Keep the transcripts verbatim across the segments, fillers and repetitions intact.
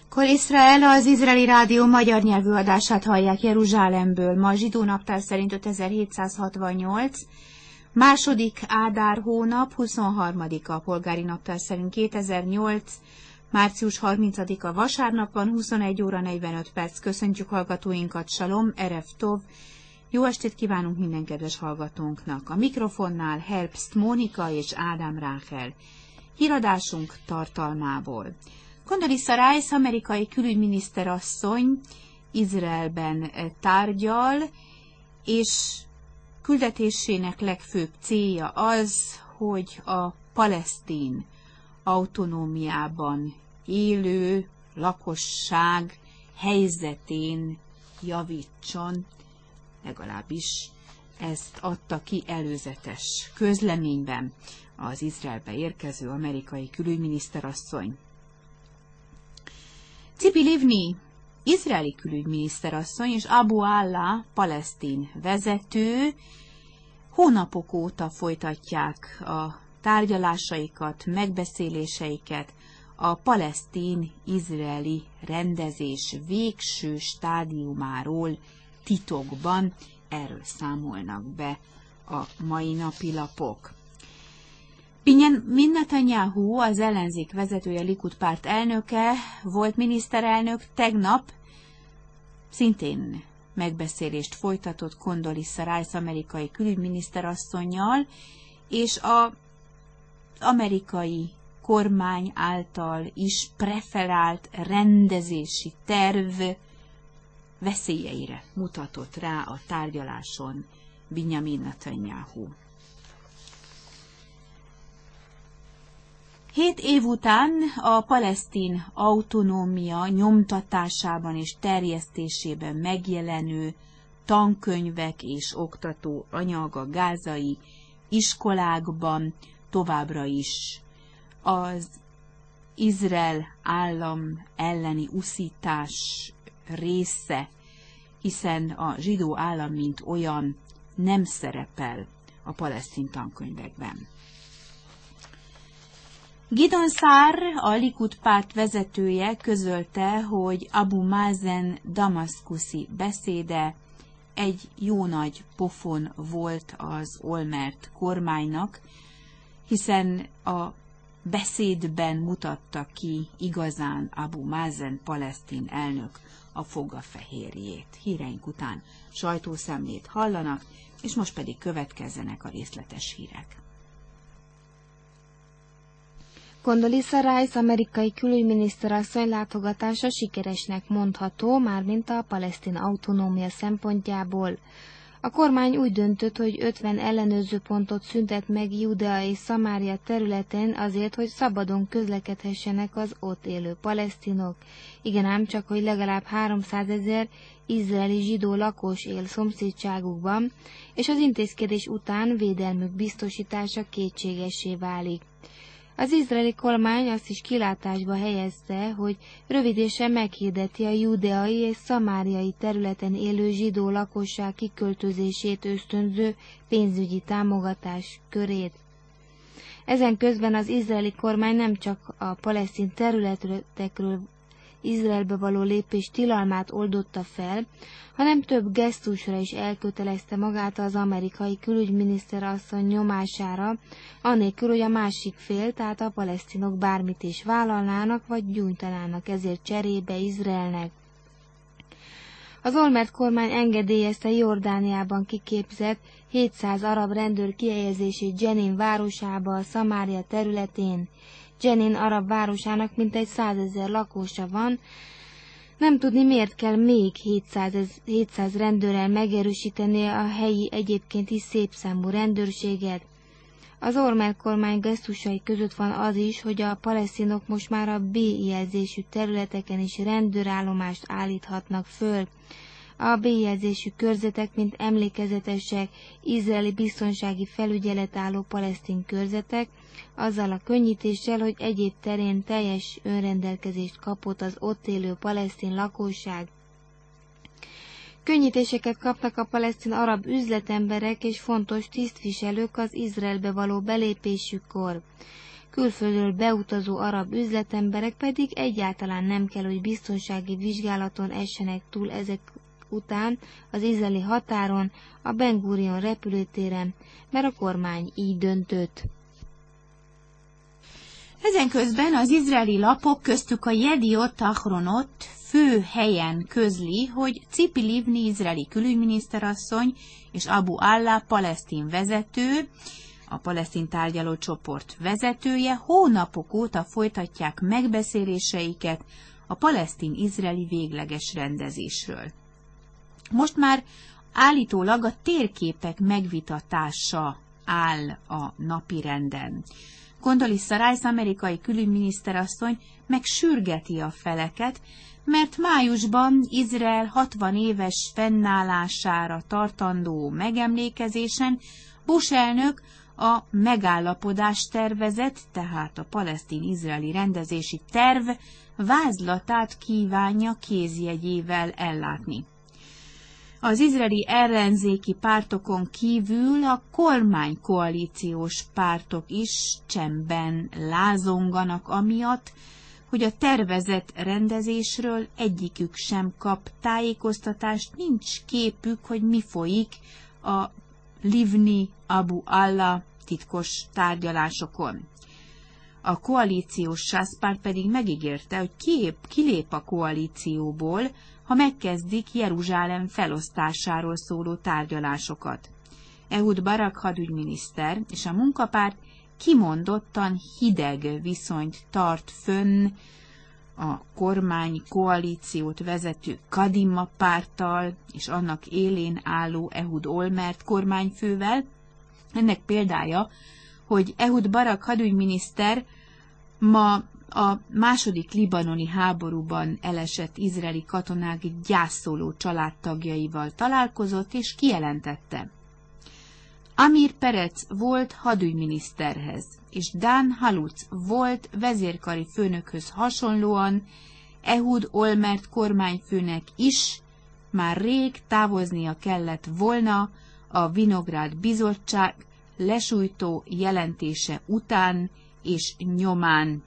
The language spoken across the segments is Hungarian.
Kol Izrael, az izraeli rádió magyar nyelvű adását hallják Jeruzsálemből. Ma a zsidó naptár szerint ötezer-hétszázhatvannyolc, második Ádár hónap, huszonharmadika, a polgári naptár szerint kétezer-nyolc, március harmincadika vasárnap van, huszonegy óra negyvenöt perc. Köszöntjük hallgatóinkat, Salom, Erev Tov. Jó estét kívánunk minden kedves hallgatónknak. A mikrofonnál Herbst Mónika és Ádám Ráhel. Híradásunk tartalmából. Condoleezza Rice, amerikai külügyminiszter asszony Izraelben tárgyal, és küldetésének legfőbb célja az, hogy a palesztin autonómiában élő lakosság helyzetén javítson, legalábbis ezt adta ki előzetes közleményben az Izraelbe érkező amerikai külügyminiszterasszony. Tzipi Livni, izraeli külügyminiszterasszony, és Abu Alla, palesztin vezető hónapok óta folytatják a tárgyalásaikat, megbeszéléseiket a palesztin-izraeli rendezés végső stádiumáról titokban. Erről számolnak be a mai napi lapok. Benjamin Netanyahu, az ellenzék vezetője, Likud párt elnöke, volt miniszterelnök, tegnap szintén megbeszélést folytatott Condoleezza Rice amerikai külügyminiszterasszonnyal, és az amerikai kormány által is preferált rendezési terv veszélyeire mutatott rá a tárgyaláson Benjamin Netanyahu. Hét év után a palesztin autonómia nyomtatásában és terjesztésében megjelenő tankönyvek és oktató anyag a gázai iskolákban továbbra is az Izrael állam elleni uszítás része, hiszen a zsidó állam mint olyan nem szerepel a palesztin tankönyvekben. Gideon Sa'ar, a Likud párt vezetője közölte, hogy Abu Mazen damaszkuszi beszéde egy jó nagy pofon volt az Olmert kormánynak, hiszen a beszédben mutatta ki igazán Abu Mazen palesztin elnök a fogafehérjét. Híreink után sajtószemlét hallanak, és most pedig következzenek a részletes hírek. Condoleezza Rice amerikai külügyminiszter asszony látogatása sikeresnek mondható, mármint a palesztin autonómia szempontjából. A kormány úgy döntött, hogy ötven ellenőrző pontot szüntet meg Judea és Szamária területén azért, hogy szabadon közlekedhessenek az ott élő palesztinok. Igen ám, csak hogy legalább háromszázezer izraeli zsidó lakos él szomszédságukban, és az intézkedés után védelmük biztosítása kétségessé válik. Az izraeli kormány azt is kilátásba helyezte, hogy rövidesen meghirdeti a judeai és szamáriai területen élő zsidó lakosság kiköltözését ösztönző pénzügyi támogatás körét. Ezen közben az izraeli kormány nem csak a palesztin területekről Izraelbe való lépés tilalmát oldotta fel, hanem több gesztusra is elkötelezte magát az amerikai külügyminiszter asszony nyomására, anélkül, hogy a másik fél, tehát a palesztinok bármit is vállalnának, vagy gyújtanának ezért cserébe Izraelnek. Az Olmert kormány engedélyezte Jordániában kiképzett hétszáz arab rendőr kihelyezését Jenin városába, a Szamária területén. Jenin arab városának mintegy százezer lakosa van, nem tudni miért kell még hétszáz, hétszáz rendőrrel megerősíteni a helyi egyébként is szép számú rendőrséget. Az Olmert kormány gesztusai között van az is, hogy a palesztinok most már a B jelzésű területeken is rendőrállomást állíthatnak föl. A B jelzésű körzetek, mint emlékezetesek, izraeli biztonsági felügyelet álló palesztin körzetek, azzal a könnyítéssel, hogy egyéb terén teljes önrendelkezést kapott az ott élő palesztin lakosság. Könnyítéseket kapnak a palesztin arab üzletemberek és fontos tisztviselők az Izraelbe való belépésükkor. külföldről beutazó arab üzletemberek pedig egyáltalán nem kell, hogy biztonsági vizsgálaton essenek túl ezek után az izraeli határon, a Ben Gurion repülőtéren, mert a kormány így döntött. Ezen közben az izraeli lapok, köztük a Yediot Ahronot fő helyen közli, hogy Tzipi Livni izraeli külügyminiszterasszony és Abu Alla palesztin vezető, a palesztin tárgyalócsoport vezetője hónapok óta folytatják megbeszéléseiket a palesztin-izraeli végleges rendezésről. Most már állítólag a térképek megvitatása áll a napirenden. Condoleezza Rice amerikai külügyminiszterasszony megsürgeti a feleket, mert májusban Izrael hatvan éves fennállására tartandó megemlékezésen Bush elnök a megállapodás tervezet, tehát a palesztin-izraeli rendezési terv vázlatát kívánja kézjegyével ellátni. Az izraeli ellenzéki pártokon kívül a kormánykoalíciós pártok is csendben lázonganak amiatt, hogy a tervezett rendezésről egyikük sem kap tájékoztatást, nincs képük, hogy mi folyik a Livni-Abu Alla titkos tárgyalásokon. A koalíciós sászpárt pedig megígérte, hogy kilép, kilép a koalícióból, ha megkezdik Jeruzsálem felosztásáról szóló tárgyalásokat. Ehud Barak hadügyminiszter és a munkapárt kimondottan hideg viszonyt tart fönn a kormány koalíciót vezető Kadima párttal és annak élén álló Ehud Olmert kormányfővel. Ennek példája, hogy Ehud Barak hadügyminiszter ma a második libanoni háborúban elesett izraeli katonák gyászoló családtagjaival találkozott és kijelentette: Amir Perec volt hadügyminiszterhez, és Dan Halutz volt vezérkari főnökhöz hasonlóan Ehud Olmert kormányfőnek is már rég távoznia kellett volna a Vinográd bizottság lesújtó jelentése után és nyomán,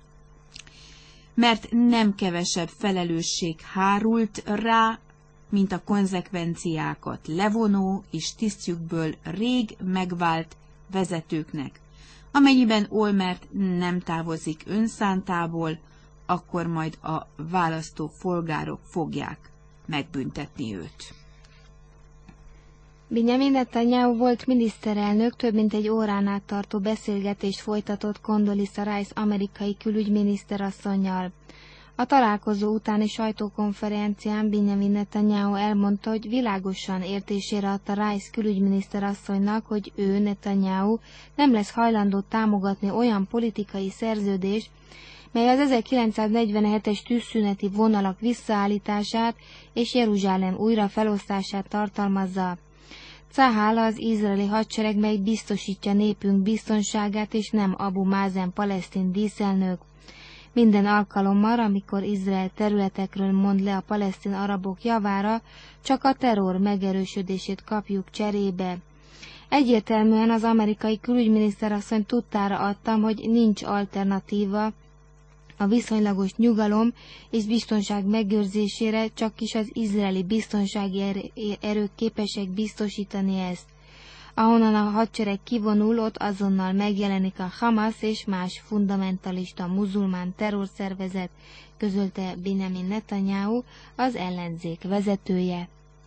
mert nem kevesebb felelősség hárult rá, mint a konzekvenciákat levonó és tisztjükből rég megvált vezetőknek. Amennyiben Olmert nem távozik önszántából, akkor majd a választó polgárok fogják megbüntetni őt. Benjamin Netanyahu volt miniszterelnök több mint egy órán át tartó beszélgetést folytatott Condoleezza Rice amerikai külügyminiszterasszonnyal. A találkozó utáni sajtókonferencián Benjamin Netanyahu elmondta, hogy világosan értésére adta Rice külügyminiszterasszonynak, hogy ő, Netanyahu, nem lesz hajlandó támogatni olyan politikai szerződést, mely az ezerkilencszáznegyvenhetes tűzszüneti vonalak visszaállítását és Jeruzsálem újra felosztását tartalmazza. Cahal az izraeli hadsereg, mely biztosítja népünk biztonságát, és nem Abu Mazen palesztin díszelnök. Minden alkalommal, amikor Izrael területekről mond le a palesztin arabok javára, csak a terror megerősödését kapjuk cserébe. Egyértelműen az amerikai külügyminiszterasszony tudtára adtam, hogy nincs alternatíva a viszonylagos nyugalom és biztonság megőrzésére, csak is az izraeli biztonsági erők képesek biztosítani ezt. Ahonnan a hadsereg kivonul, ott azonnal megjelenik a Hamas és más fundamentalista muzulmán terrorszervezet, közölte Benjamin Netanyahu, az ellenzék vezetője.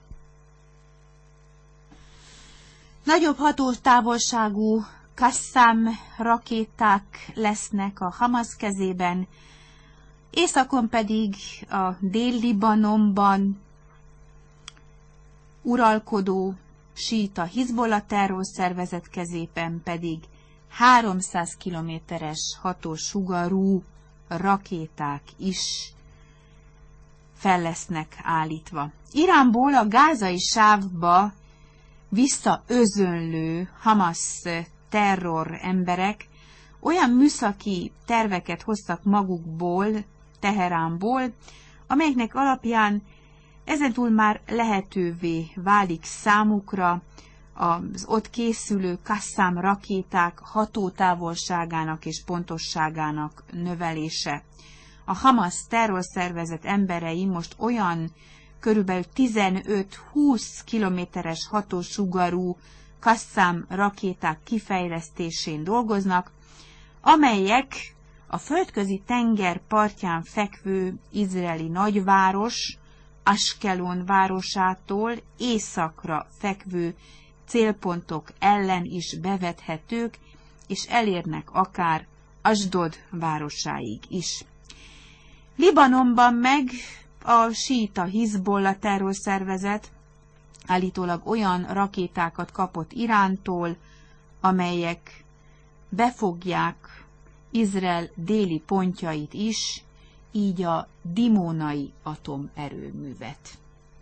Nagyobb hatótávolságú Qassam rakéták lesznek a Hamas kezében, északon pedig a Dél-Libanonban uralkodó síita Hizbollah terrorszervezet kezében pedig háromszáz kilométeres hatósugarú rakéták is fel lesznek állítva. Iránból a gázai sávba visszaözönlő Hamas terror emberek olyan műszaki terveket hoztak magukból, Teheránból, amelyeknek alapján ezentúl már lehetővé válik számukra, az ott készülő Qassam rakéták hatótávolságának és pontosságának növelése. A Hamas terrorszervezet emberei most olyan körülbelül tizenöt-húsz kilométeres hatósugarú Qassam rakéták kifejlesztésén dolgoznak, amelyek a földközi tenger partján fekvő izraeli nagyváros, Ashkelon városától északra fekvő célpontok ellen is bevethetők, és elérnek akár Asdod városáig is. Libanonban meg a síita Hizbollah terrorszervezet állítólag olyan rakétákat kapott Irántól, amelyek befogják Izrael déli pontjait is, így a dimonai atomerőművet.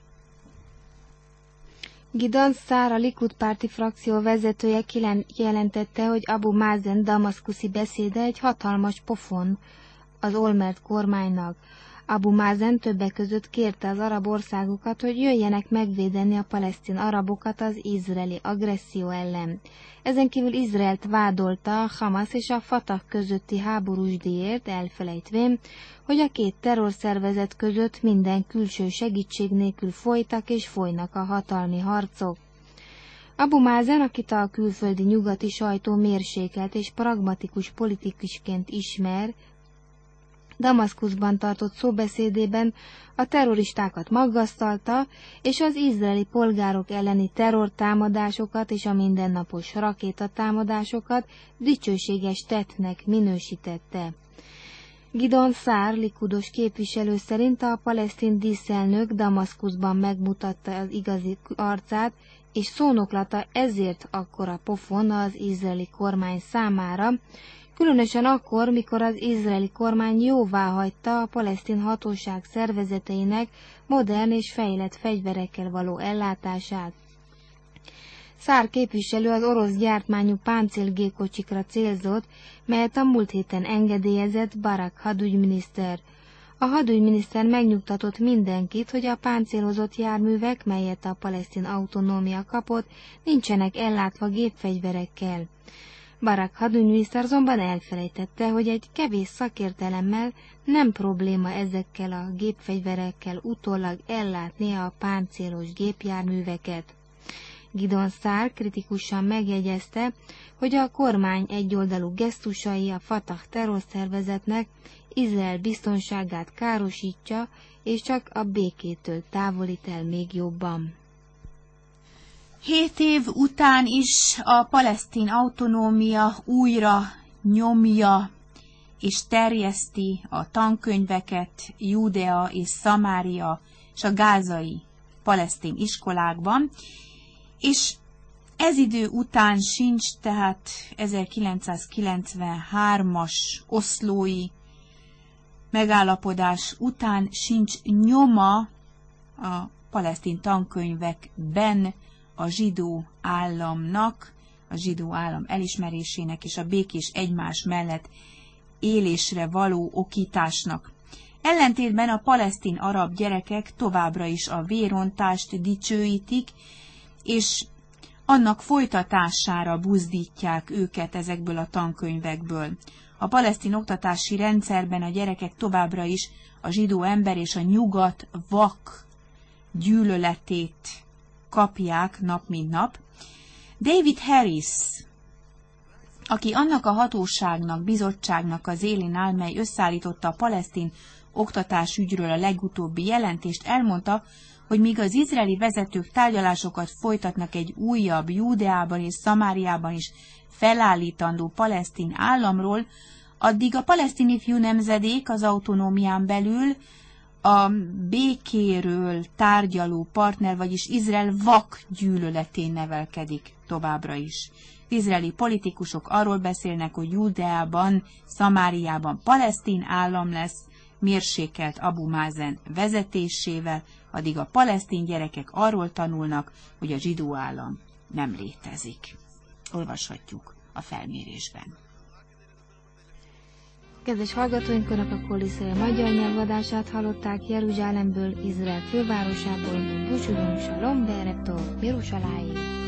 Gideon Sa'ar, a Likud párti frakció vezetője jelentette, hogy Abu Mazen damaszkuszi beszéde egy hatalmas pofon az Olmert kormánynak. Abu Mazen többek között kérte az arab országokat, hogy jöjjenek megvédeni a palesztin arabokat az izraeli agresszió ellen. Ezen kívül Izraelt vádolta a Hamas és a Fatah közötti háborús díjért, elfelejtvén, hogy a két terrorszervezet között minden külső segítség nélkül folytak és folynak a hatalmi harcok. Abu Mazen, akit a külföldi nyugati sajtó mérsékelt és pragmatikus politikusként ismer, Damaszkuszban tartott szóbeszédében a terroristákat maggasztalta, és az izraeli polgárok elleni terrortámadásokat és a mindennapos rakétatámadásokat dicsőséges tettnek minősítette. Gideon Sa'ar, likudos képviselő szerint a palesztin díszelnök Damaszkuszban megmutatta az igazi arcát, és szónoklata ezért akkora pofon az izraeli kormány számára, különösen akkor, mikor az izraeli kormány jóváhagyta a palesztin hatóság szervezeteinek modern és fejlett fegyverekkel való ellátását. Sa'ar képviselő az orosz gyártmányú páncélgépkocsikra célzott, melyet a múlt héten engedélyezett Barak hadügyminiszter. A hadügyminiszter megnyugtatott mindenkit, hogy a páncélozott járművek, melyet a palesztin autonómia kapott, nincsenek ellátva gépfegyverekkel. Barak hadügyminiszter azonban elfelejtette, hogy egy kevés szakértelemmel nem probléma ezekkel a gépfegyverekkel utólag ellátni a páncélos gépjárműveket. Gideon Sa'ar kritikusan megjegyezte, hogy a kormány egyoldalú gesztusai a Fatah terrorszervezetnek Izrael biztonságát károsítja, és csak a békétől távolít el még jobban. Hét év után is a palesztin autonómia újra nyomja és terjeszti a tankönyveket Júdea és Szamária és a gázai palesztin iskolákban, és ez idő után sincs, tehát ezerkilencszázkilencvenhármas oszlói megállapodás után sincs nyoma a palesztin tankönyvekben a zsidó államnak, a zsidó állam elismerésének és a békés egymás mellett élésre való okításnak. Ellentétben a palesztin arab gyerekek továbbra is a vérontást dicsőítik, és annak folytatására buzdítják őket ezekből a tankönyvekből. A palesztin oktatási rendszerben a gyerekek továbbra is a zsidó ember és a nyugat vak gyűlöletét kapják nap mint nap. David Harris, aki annak a hatóságnak, bizottságnak az élén áll, mely összeállította a palesztin oktatásügyről a legutóbbi jelentést, elmondta, hogy míg az izraeli vezetők tárgyalásokat folytatnak egy újabb Júdeában és Szamáriában is felállítandó palesztin államról, addig a palesztin ifjú nemzedék az autonómián belül a békéről tárgyaló partner, vagyis Izrael vak gyűlöletén nevelkedik továbbra is. Izraeli politikusok arról beszélnek, hogy Júdeában, Szamáriában palesztin állam lesz, mérsékelt Abu Mazen vezetésével, addig a palesztin gyerekek arról tanulnak, hogy a zsidó állam nem létezik. Olvashatjuk a felmérésben. Kedves hallgatóink, Önök a Koliszél magyar nyelvadását hallották Jeruzsálemből, Izrael fővárosából. Búcsúzunk, Salom, Berektó, Jeruzsáláig.